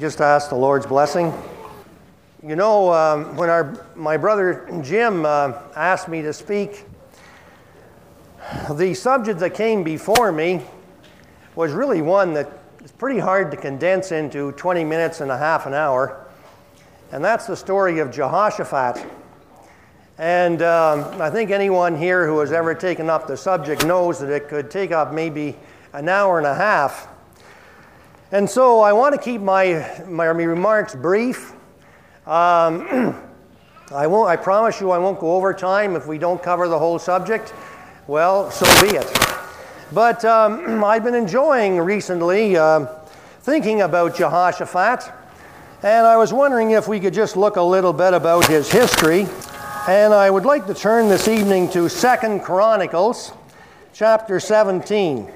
just ask the Lord's blessing. You know, when my brother Jim asked me to speak, the subject that came before me was really one that is pretty hard to condense into 20 minutes and a half an hour, and that's the story of Jehoshaphat. And I think anyone here who has ever taken up the subject knows that it could take up maybe an hour and a half. And so I want to keep my remarks brief. I promise you I won't go over time if we don't cover the whole subject. Well, so be it. But I've been enjoying recently thinking about Jehoshaphat, and I was wondering if we could just look a little bit about his history. And I would like to turn this evening to 2 Chronicles, chapter 17.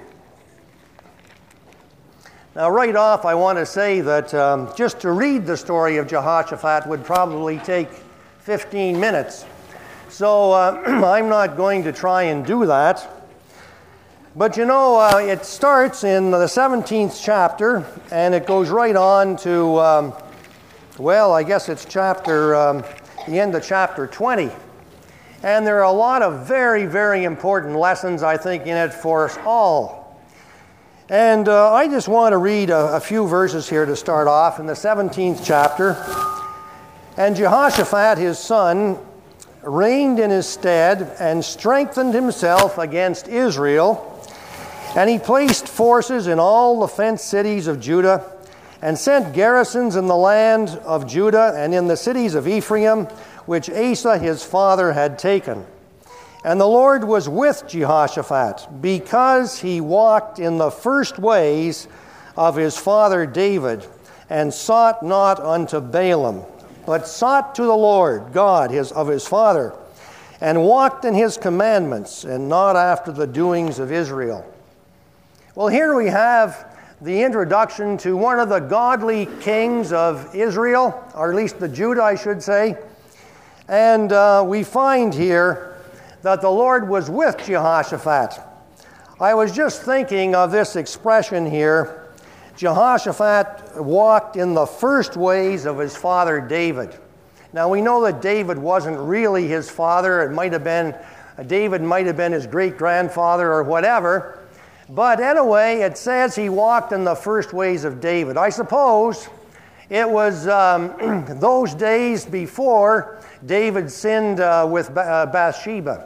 Now, right off, I want to say that just to read the story of Jehoshaphat would probably take 15 minutes. So I'm not going to try and do that. But you know, it starts in the 17th chapter, and it goes right on to, well, I guess it's the end of chapter 20. And there are a lot of very, very important lessons, I think, in it for us all. And I just want to read a few verses here to start off in the 17th chapter. And Jehoshaphat, his son, reigned in his stead and strengthened himself against Israel. And he placed forces in all the fenced cities of Judah and sent garrisons in the land of Judah and in the cities of Ephraim, which Asa his father had taken. And the Lord was with Jehoshaphat, because he walked in the first ways of his father David, and sought not unto Baalim, but sought to the Lord God of his father, and walked in his commandments, and not after the doings of Israel. Well, here we have the introduction to one of the godly kings of Israel, or at least the Judah, I should say. And we find here that the Lord was with Jehoshaphat. I was just thinking of this expression here. Jehoshaphat walked in the first ways of his father David. Now we know that David wasn't really his father. David might have been his great-grandfather or whatever. But anyway, it says he walked in the first ways of David. I suppose it was those days before David sinned with Bathsheba.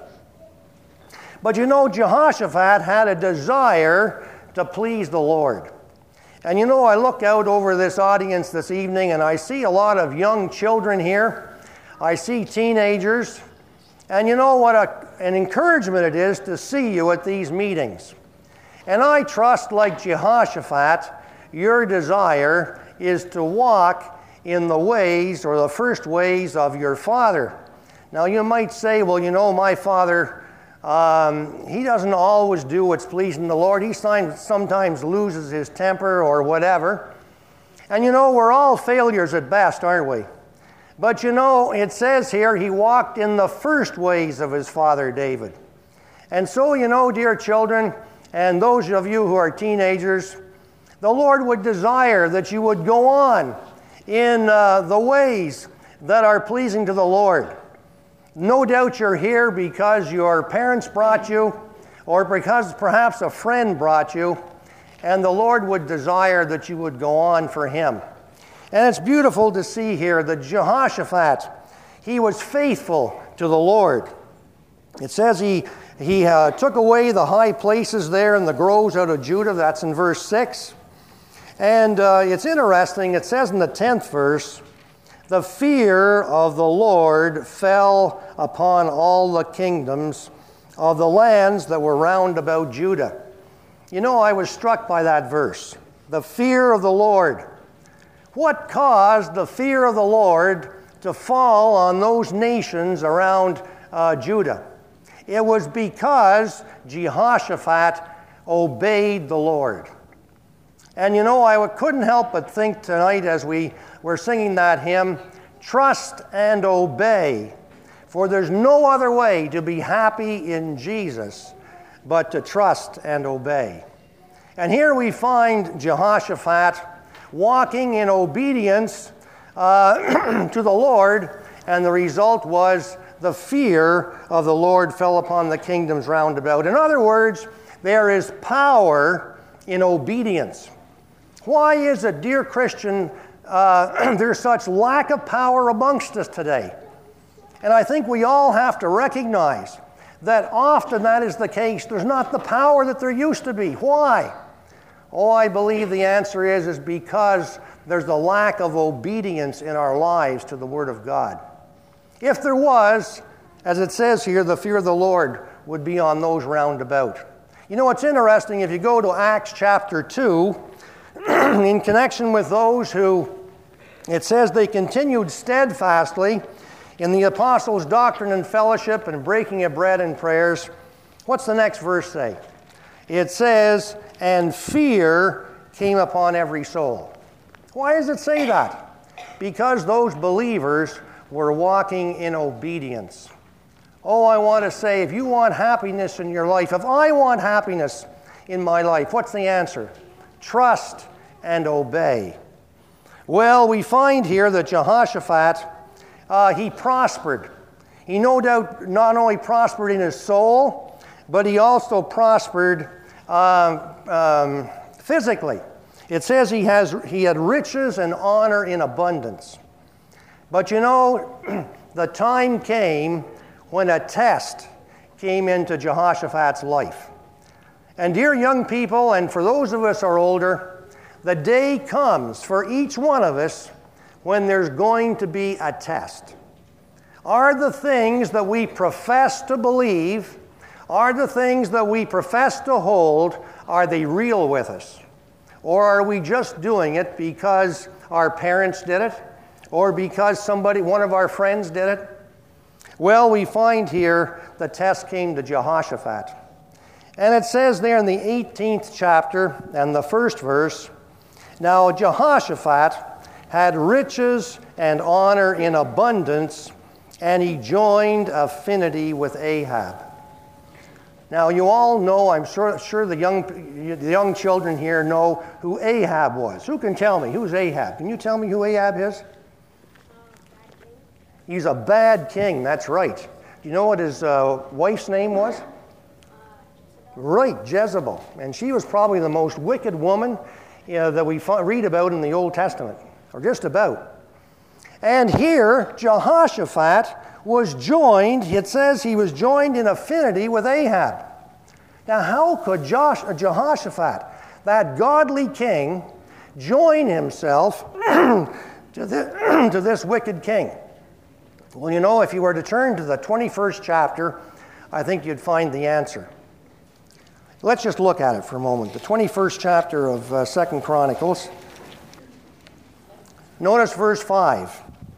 But you know, Jehoshaphat had a desire to please the Lord. And you know, I look out over this audience this evening and I see a lot of young children here. I see teenagers. And you know what an encouragement it is to see you at these meetings. And I trust, like Jehoshaphat, your desire is to walk in the ways or the first ways of your father. Now you might say, well, you know, my father, he doesn't always do what's pleasing the Lord. He sometimes loses his temper or whatever. And you know, we're all failures at best, aren't we? But you know, it says here he walked in the first ways of his father David. And so, you know, dear children, and those of you who are teenagers, the Lord would desire that you would go on in the ways that are pleasing to the Lord. No doubt you're here because your parents brought you, or because perhaps a friend brought you, and the Lord would desire that you would go on for Him. And it's beautiful to see here that Jehoshaphat, he was faithful to the Lord. It says he took away the high places there in the groves out of Judah. That's in verse 6. And it's interesting, it says in the 10th verse, the fear of the Lord fell upon all the kingdoms of the lands that were round about Judah. You know, I was struck by that verse. The fear of the Lord. What caused the fear of the Lord to fall on those nations around Judah? It was because Jehoshaphat obeyed the Lord. And you know, I couldn't help but think tonight as we were singing that hymn, trust and obey, for there's no other way to be happy in Jesus but to trust and obey. And here we find Jehoshaphat walking in obedience to the Lord, and the result was the fear of the Lord fell upon the kingdoms round about. In other words, there is power in obedience. Why is it, dear Christian, there's such lack of power amongst us today? And I think we all have to recognize that often that is the case. There's not the power that there used to be. Why? Oh, I believe the answer is because there's the lack of obedience in our lives to the Word of God. If there was, as it says here, the fear of the Lord would be on those round about. You know, it's interesting, if you go to Acts chapter 2, in connection with those who, it says they continued steadfastly in the apostles' doctrine and fellowship and breaking of bread and prayers. What's the next verse say? It says, and fear came upon every soul. Why does it say that? Because those believers were walking in obedience. Oh, I want to say, if you want happiness in your life, if I want happiness in my life, what's the answer? Trust and obey. Well, we find here that Jehoshaphat, he prospered. He no doubt not only prospered in his soul, but he also prospered physically. It says he had riches and honor in abundance. But you know, the time came when a test came into Jehoshaphat's life. And dear young people, and for those of us who are older, the day comes for each one of us when there's going to be a test. Are the things that we profess to believe, are the things that we profess to hold, are they real with us? Or are we just doing it because our parents did it? Or because one of our friends did it? Well, we find here the test came to Jehoshaphat. And it says there in the 18th chapter and the first verse, now Jehoshaphat had riches and honor in abundance, and he joined affinity with Ahab. Now, you all know, I'm sure the young children here know who Ahab was. Who can tell me? Who's Ahab? Can you tell me who Ahab is? He's a bad king, that's right. Do you know what his wife's name was? Right, Jezebel. And she was probably the most wicked woman that we read about in the Old Testament, or just about. And here, Jehoshaphat was joined, it says he was joined in affinity with Ahab. Now, how could Jehoshaphat, that godly king, join himself to this wicked king? Well, you know, if you were to turn to the 21st chapter, I think you'd find the answer. Let's just look at it for a moment. The 21st chapter of 2 Chronicles. Notice verse 5.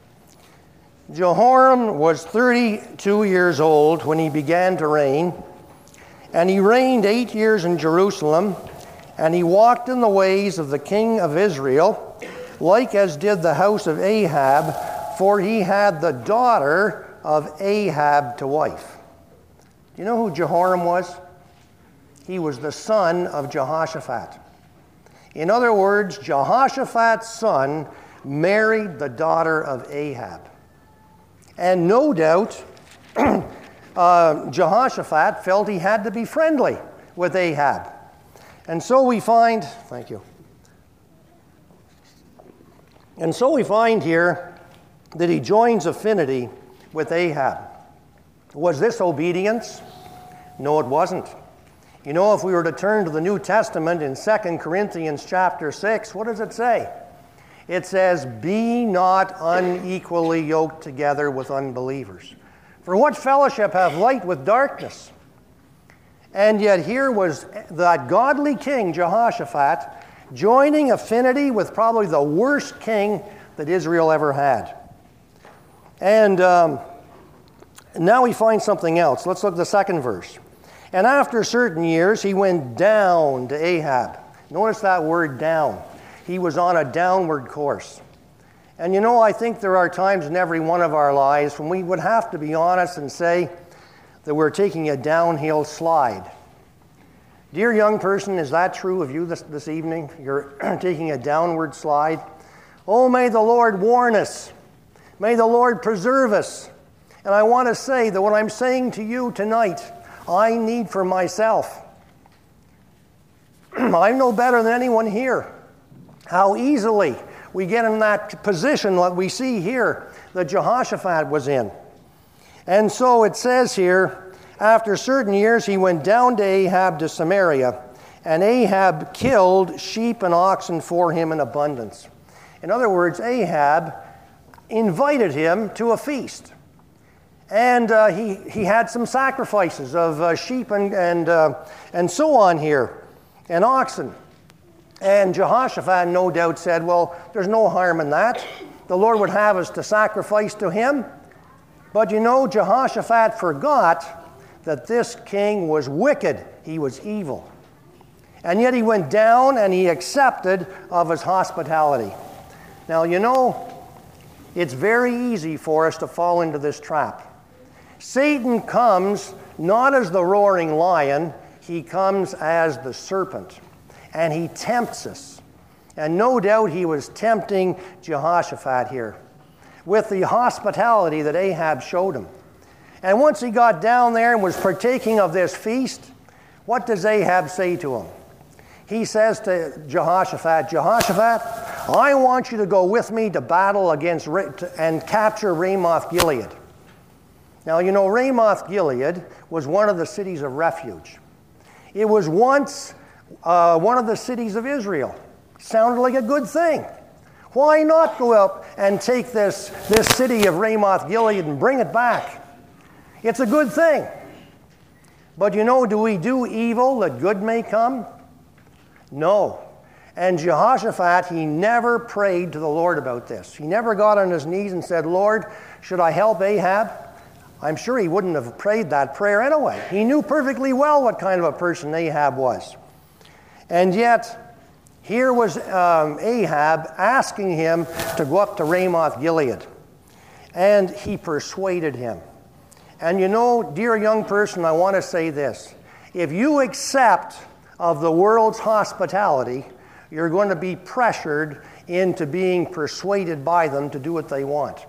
Jehoram was 32 years old when he began to reign, and he reigned 8 years in Jerusalem, and he walked in the ways of the king of Israel, like as did the house of Ahab, for he had the daughter of Ahab to wife. Do you know who Jehoram was? He was the son of Jehoshaphat. In other words, Jehoshaphat's son married the daughter of Ahab. And no doubt, Jehoshaphat felt he had to be friendly with Ahab. And so we find, thank you. And so we find here that he joins affinity with Ahab. Was this obedience? No, it wasn't. You know, if we were to turn to the New Testament in 2 Corinthians chapter 6, what does it say? It says, be not unequally yoked together with unbelievers. For what fellowship hath light with darkness? And yet here was that godly king, Jehoshaphat, joining affinity with probably the worst king that Israel ever had. And now we find something else. Let's look at the second verse. And after certain years, he went down to Ahab. Notice that word down. He was on a downward course. And you know, I think there are times in every one of our lives when we would have to be honest and say that we're taking a downhill slide. Dear young person, is that true of you this evening? You're taking a downward slide. Oh, may the Lord warn us. May the Lord preserve us. And I want to say that what I'm saying to you tonight, I need for myself. I'm no better than anyone here. How easily we get in that position that we see here that Jehoshaphat was in. And so it says here, after certain years he went down to Ahab to Samaria, and Ahab killed sheep and oxen for him in abundance. In other words, Ahab invited him to a feast. And he had some sacrifices of sheep and so on here, and oxen. And Jehoshaphat no doubt said, well, there's no harm in that. The Lord would have us to sacrifice to him. But you know, Jehoshaphat forgot that this king was wicked. He was evil. And yet he went down and he accepted of his hospitality. Now, you know, it's very easy for us to fall into this trap. Satan comes not as the roaring lion, he comes as the serpent. And he tempts us. And no doubt he was tempting Jehoshaphat here with the hospitality that Ahab showed him. And once he got down there and was partaking of this feast, what does Ahab say to him? He says to Jehoshaphat, Jehoshaphat, I want you to go with me to battle against and capture Ramoth Gilead. Now, you know, Ramoth Gilead was one of the cities of refuge. It was once one of the cities of Israel. Sounded like a good thing. Why not go up and take this city of Ramoth Gilead and bring it back? It's a good thing. But you know, do we do evil that good may come? No. And Jehoshaphat, he never prayed to the Lord about this. He never got on his knees and said, Lord, should I help Ahab? I'm sure he wouldn't have prayed that prayer anyway. He knew perfectly well what kind of a person Ahab was. And yet, here was Ahab asking him to go up to Ramoth Gilead. And he persuaded him. And you know, dear young person, I want to say this. If you accept of the world's hospitality, you're going to be pressured into being persuaded by them to do what they want.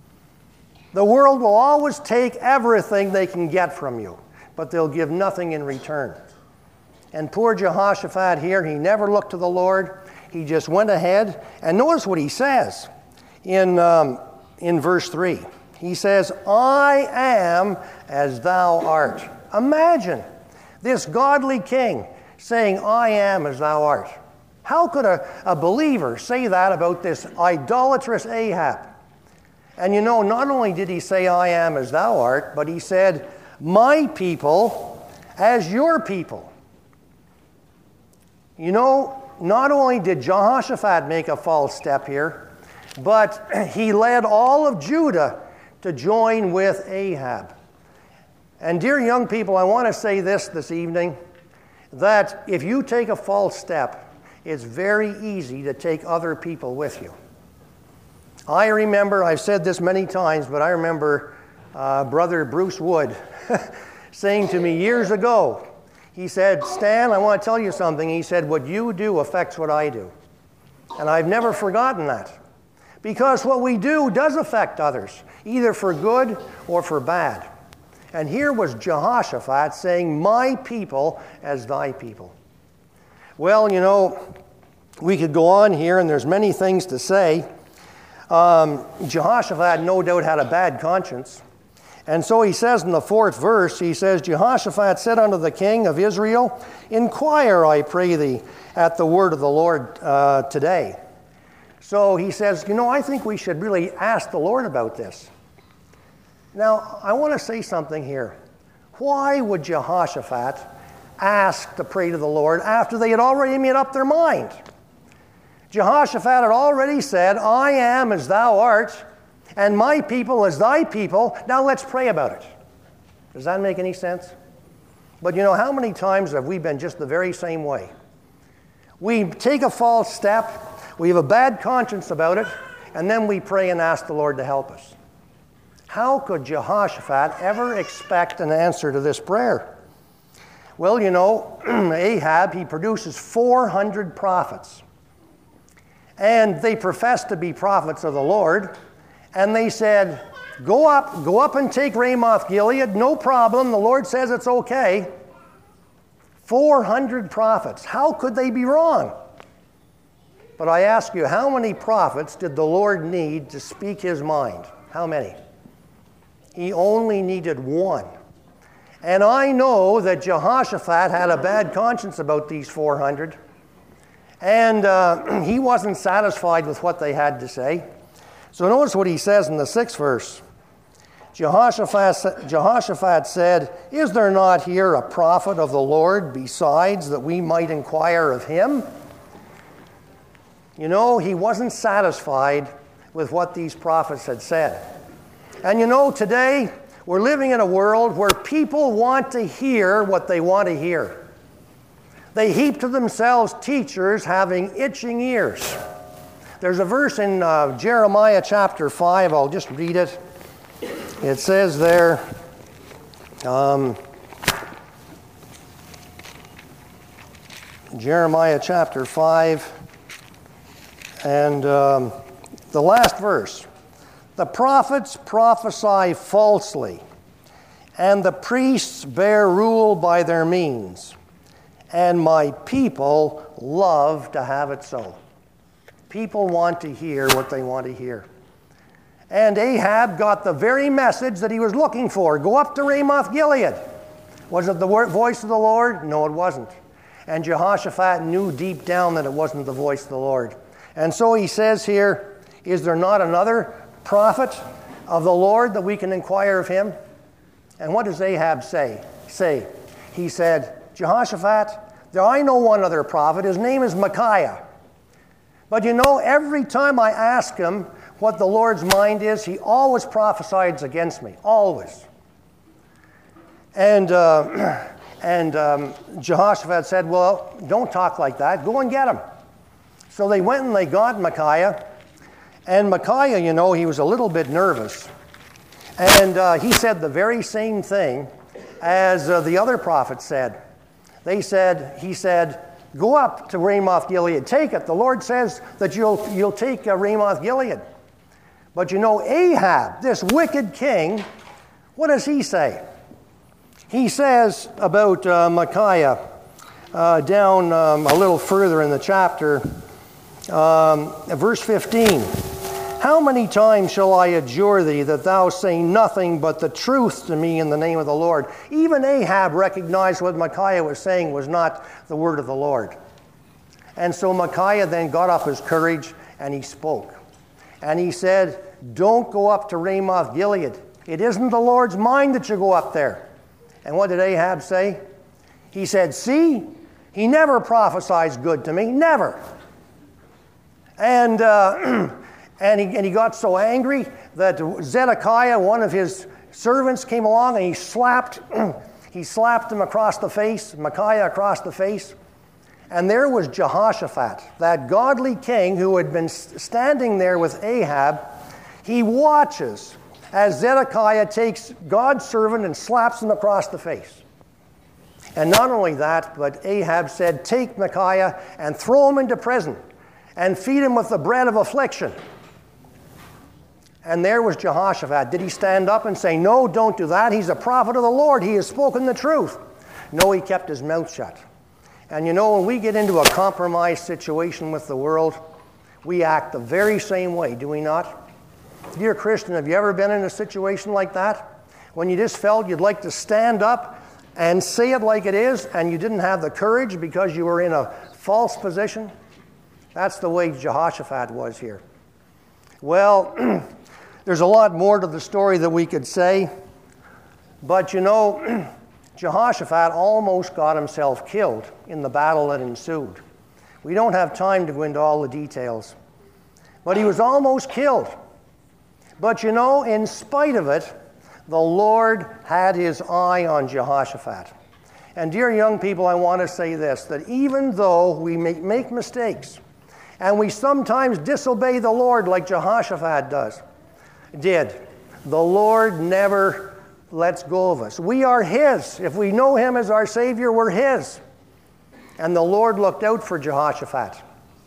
The world will always take everything they can get from you, but they'll give nothing in return. And poor Jehoshaphat here, he never looked to the Lord. He just went ahead. And notice what he says in verse 3. He says, I am as thou art. Imagine this godly king saying, I am as thou art. How could a believer say that about this idolatrous Ahab? And you know, not only did he say, I am as thou art, but he said, my people as your people. You know, not only did Jehoshaphat make a false step here, but he led all of Judah to join with Ahab. And dear young people, I want to say this evening, that if you take a false step, it's very easy to take other people with you. I remember, I've said this many times, but I remember Brother Bruce Wood saying to me years ago, he said, Stan, I want to tell you something. He said, what you do affects what I do. And I've never forgotten that. Because what we do does affect others, either for good or for bad. And here was Jehoshaphat saying, my people as thy people. Well, you know, we could go on here, and there's many things to say. Jehoshaphat no doubt had a bad conscience. And so he says in the 4th verse, he says, Jehoshaphat said unto the king of Israel, inquire, I pray thee, at the word of the Lord today. So he says, you know, I think we should really ask the Lord about this. Now, I want to say something here. Why would Jehoshaphat ask to pray to the Lord after they had already made up their mind? Jehoshaphat had already said, I am as thou art, and my people as thy people. Now let's pray about it. Does that make any sense? But you know, how many times have we been just the very same way? We take a false step, we have a bad conscience about it, and then we pray and ask the Lord to help us. How could Jehoshaphat ever expect an answer to this prayer? Well, you know, Ahab, he produces 400 prophets. And they professed to be prophets of the Lord. And they said, go up and take Ramoth Gilead, no problem, the Lord says it's okay. 400 prophets. How could they be wrong? But I ask you, how many prophets did the Lord need to speak his mind? How many? He only needed one. And I know that Jehoshaphat had a bad conscience about these 400. And he wasn't satisfied with what they had to say. So notice what he says in the 6th verse. Jehoshaphat said, "Is there not here a prophet of the Lord besides, that we might inquire of him?" You know, he wasn't satisfied with what these prophets had said. And you know, today we're living in a world where people want to hear what they want to hear. They heap to themselves teachers having itching ears. There's a verse in Jeremiah chapter 5, I'll just read it. It says there, Jeremiah chapter 5, and the last verse. The prophets prophesy falsely, and the priests bear rule by their means, and my people love to have it so. People want to hear what they want to hear. And Ahab got the very message that he was looking for. Go up to Ramoth Gilead. Was it the voice of the Lord? No, it wasn't. And Jehoshaphat knew deep down that it wasn't the voice of the Lord. And so he says here, is there not another prophet of the Lord that we can inquire of him? And what does Ahab say? He said, Jehoshaphat, I know one other prophet. His name is Micaiah. But you know, every time I ask him what the Lord's mind is, he always prophesies against me, always. And Jehoshaphat said, well, don't talk like that. Go and get him. So they went and they got Micaiah. And Micaiah, you know, he was a little bit nervous. And he said the very same thing as the other prophets said. He said, go up to Ramoth Gilead, take it. The Lord says that you'll take Ramoth Gilead. But you know, Ahab, this wicked king, what does he say? He says about Micaiah, down a little further in the chapter, verse 15. How many times shall I adjure thee that thou say nothing but the truth to me in the name of the Lord? Even Ahab recognized what Micaiah was saying was not the word of the Lord. And so Micaiah then got up his courage and he spoke. And he said, don't go up to Ramoth Gilead. It isn't the Lord's mind that you go up there. And what did Ahab say? He said, see, he never prophesies good to me, never. And he got so angry that Zedekiah, one of his servants, came along and he slapped him across the face, Micaiah across the face. And there was Jehoshaphat, that godly king who had been standing there with Ahab. He watches as Zedekiah takes God's servant and slaps him across the face. And not only that, but Ahab said, take Micaiah and throw him into prison and feed him with the bread of affliction. And there was Jehoshaphat. Did he stand up and say, no, don't do that. He's a prophet of the Lord. He has spoken the truth. No, he kept his mouth shut. And you know, when we get into a compromised situation with the world, we act the very same way, do we not? Dear Christian, have you ever been in a situation like that? When you just felt you'd like to stand up and say it like it is, and you didn't have the courage because you were in a false position? That's the way Jehoshaphat was here. Well, there's a lot more to the story that we could say, but you know, Jehoshaphat almost got himself killed in the battle that ensued. We don't have time to go into all the details, but he was almost killed. But you know, in spite of it, the Lord had his eye on Jehoshaphat. And dear young people, I want to say this, that even though we make mistakes, and we sometimes disobey the Lord like Jehoshaphat did, the Lord never lets go of us. We are His. If we know Him as our Savior, we're His. And the Lord looked out for Jehoshaphat.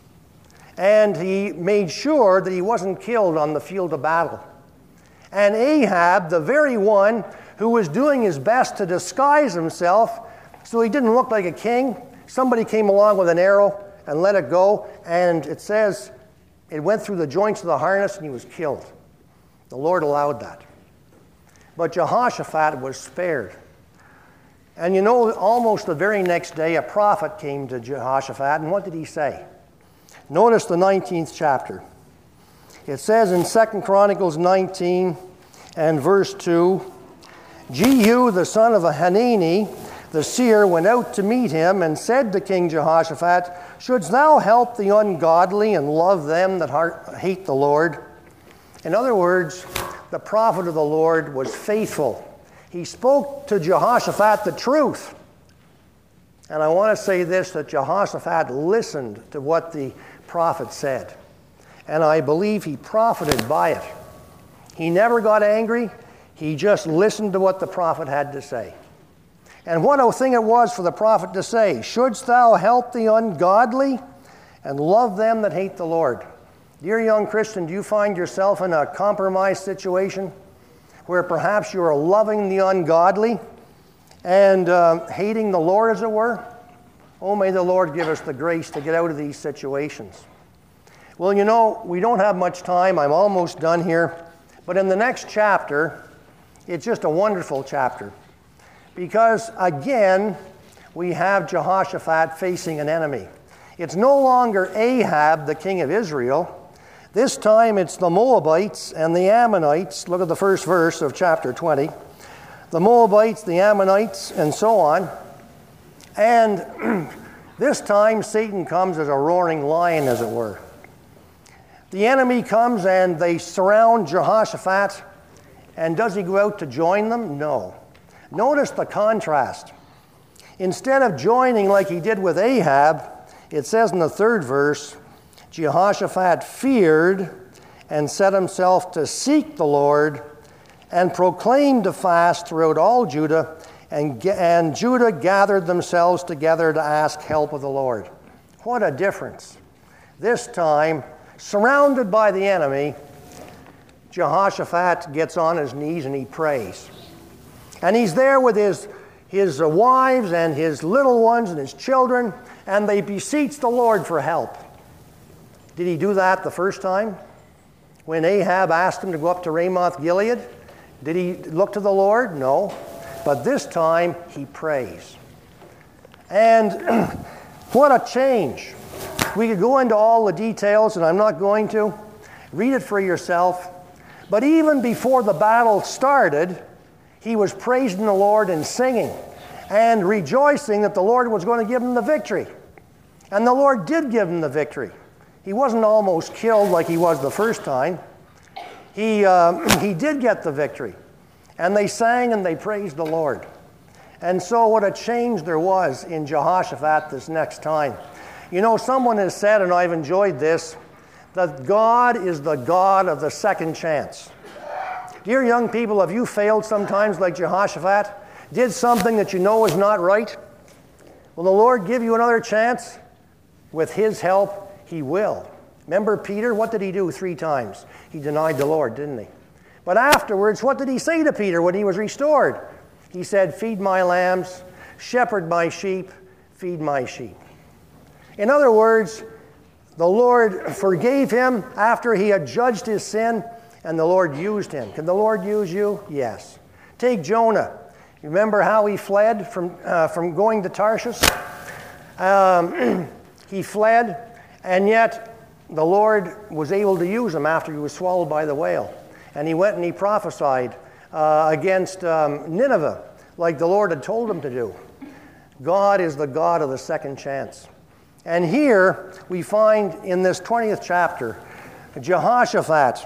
And He made sure that he wasn't killed on the field of battle. And Ahab, the very one who was doing his best to disguise himself so he didn't look like a king, somebody came along with an arrow and let it go, and it says it went through the joints of the harness and he was killed. The Lord allowed that. But Jehoshaphat was spared. And you know, almost the very next day, a prophet came to Jehoshaphat, and what did he say? Notice the 19th chapter. It says in 2 Chronicles 19 and verse 2, Jehu, the son of Hanani, the seer, went out to meet him and said to King Jehoshaphat, Shouldst thou help the ungodly and love them that hate the Lord? In other words, the prophet of the Lord was faithful. He spoke to Jehoshaphat the truth. And I want to say this, that Jehoshaphat listened to what the prophet said. And I believe he profited by it. He never got angry. He just listened to what the prophet had to say. And what a thing it was for the prophet to say, Shouldst thou help the ungodly and love them that hate the Lord? Dear young Christian, do you find yourself in a compromised situation where perhaps you are loving the ungodly and hating the Lord, as it were? Oh, may the Lord give us the grace to get out of these situations. Well, you know, we don't have much time. I'm almost done here. But in the next chapter, it's just a wonderful chapter. Because, again, we have Jehoshaphat facing an enemy. It's no longer Ahab, the king of Israel. This time it's the Moabites and the Ammonites. Look at the first verse of chapter 20. The Moabites, the Ammonites, and so on. And this time Satan comes as a roaring lion, as it were. The enemy comes and they surround Jehoshaphat. And does he go out to join them? No. Notice the contrast. Instead of joining like he did with Ahab, it says in the third verse, Jehoshaphat feared and set himself to seek the Lord and proclaimed a fast throughout all Judah, and Judah gathered themselves together to ask help of the Lord. What a difference. This time, surrounded by the enemy, Jehoshaphat gets on his knees and he prays. And he's there with his wives and his little ones and his children, and they beseech the Lord for help. Did he do that the first time? When Ahab asked him to go up to Ramoth Gilead? Did he look to the Lord? No. But this time, he prays. And what a change. We could go into all the details, and I'm not going to. Read it for yourself. But even before the battle started, he was praising the Lord and singing and rejoicing that the Lord was going to give him the victory. And the Lord did give him the victory. He wasn't almost killed like he was the first time. He did get the victory. And they sang and they praised the Lord. And so what a change there was in Jehoshaphat this next time. You know, someone has said, and I've enjoyed this, that God is the God of the second chance. Dear young people, have you failed sometimes like Jehoshaphat? Did something that you know is not right? Will the Lord give you another chance? With His help, He will. Remember Peter? What did he do 3 times? He denied the Lord, didn't he? But afterwards, what did he say to Peter when he was restored? He said, Feed my lambs, shepherd my sheep, feed my sheep. In other words, the Lord forgave him after he had judged his sin, and the Lord used him. Can the Lord use you? Yes. Take Jonah. Remember how he fled from going to Tarshish? He fled, and yet the Lord was able to use him after he was swallowed by the whale. And he went and he prophesied against Nineveh, like the Lord had told him to do. God is the God of the second chance. And here we find in this 20th chapter, Jehoshaphat,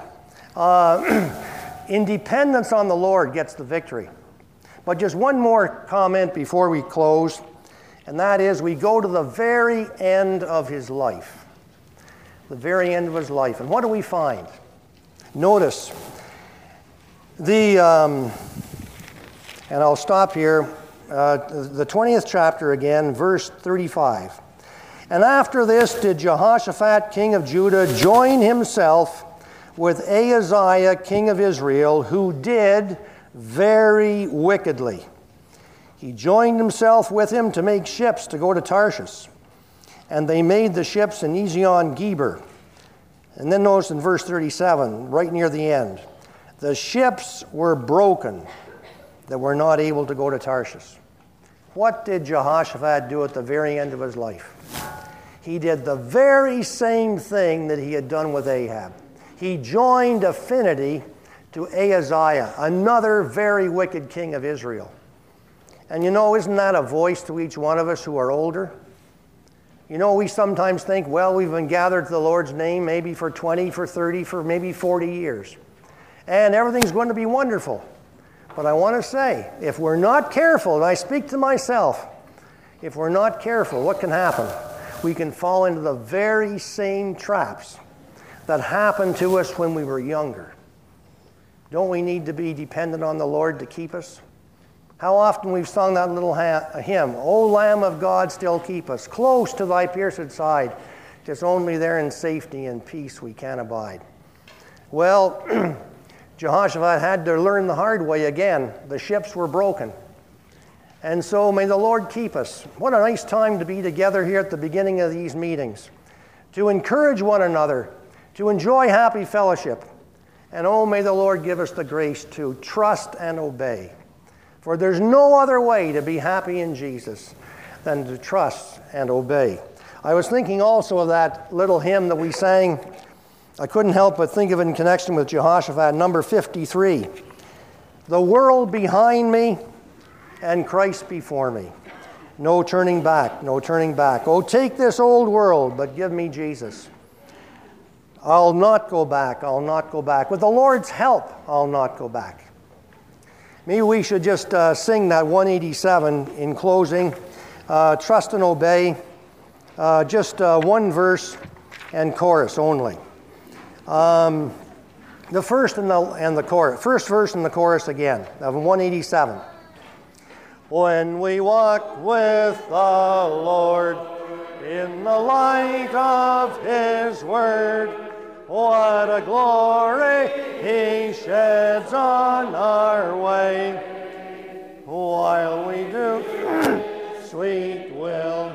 in dependence on the Lord, gets the victory. But just one more comment before we close, and that is we go to the very end of his life. The very end of his life. And what do we find? Notice, the And I'll stop here. The 20th chapter again, verse 35. And after this did Jehoshaphat, king of Judah, join himself with Ahaziah, king of Israel, who did very wickedly. He joined himself with him to make ships to go to Tarshish. And they made the ships in Ezion-Geber. And then notice in verse 37, right near the end, the ships were broken that were not able to go to Tarshish. What did Jehoshaphat do at the very end of his life? He did the very same thing that he had done with Ahab. He joined affinity to Ahaziah, another very wicked king of Israel. And you know, isn't that a voice to each one of us who are older? You know, we sometimes think, well, we've been gathered to the Lord's name maybe for 20, for 30, for maybe 40 years. And everything's going to be wonderful. But I want to say, if we're not careful, and I speak to myself, if we're not careful, what can happen? We can fall into the very same traps that happened to us when we were younger. Don't we need to be dependent on the Lord to keep us? How often we've sung that little hymn, O Lamb of God, still keep us, close to thy pierced side. 'Tis only there in safety and peace we can abide. Well, Jehoshaphat had to learn the hard way again. The ships were broken. And so may the Lord keep us. What a nice time to be together here at the beginning of these meetings, to encourage one another, to enjoy happy fellowship. And oh, may the Lord give us the grace to trust and obey. For there's no other way to be happy in Jesus than to trust and obey. I was thinking also of that little hymn that we sang. I couldn't help but think of it in connection with Jehoshaphat, number 53. The world behind me and Christ before me. No turning back, no turning back. Oh, take this old world, but give me Jesus. I'll not go back, I'll not go back. With the Lord's help, I'll not go back. Maybe we should just sing that 187 in closing. Trust and obey. Just one verse and chorus only. The first and the chorus. First verse and the chorus again of 187. When we walk with the Lord in the light of His Word, what a glory He sheds on our way, while we do sweet will.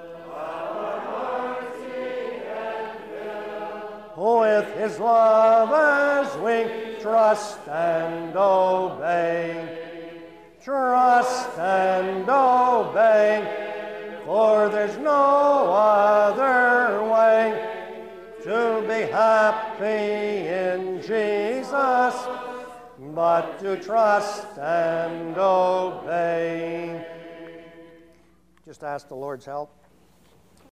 With His love as we trust and obey. Trust and obey, for there's no other way to be happy in Jesus, but to trust and obey. Just ask the Lord's help.